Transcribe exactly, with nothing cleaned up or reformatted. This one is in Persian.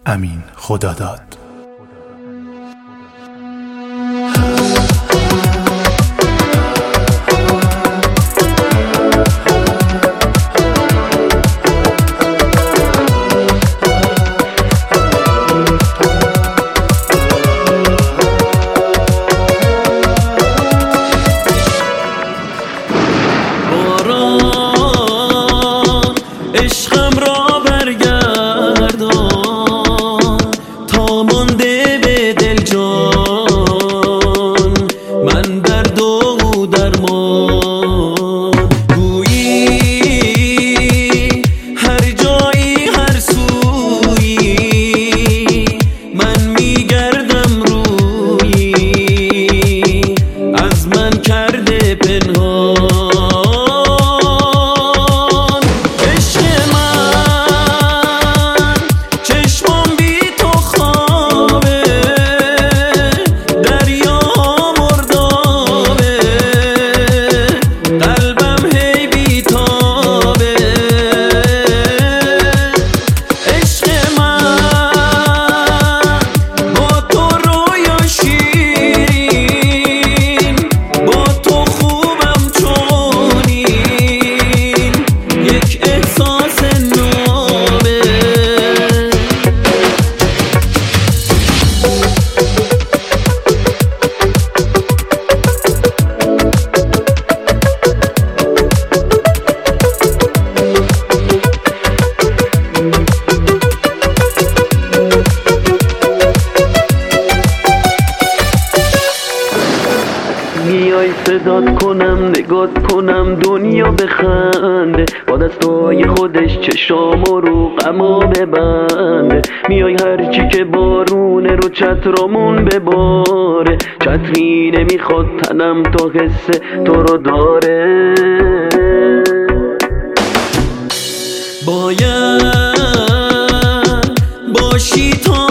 امین خداداد. عشقم را برگردان تا مانده به دل جان، من درد و درمان. گویی هر جایی هر سویی من میگردم رویی، از من کرده پنهان. میای صدات کنم نگات کنم دنیا بخنده، با دستای خودش چشام رو غما ببنده. میای هرچی که بارونه رو چترامون بباره، چتری نمیخواد تنم تا حس تو رو داره. باید باشی تا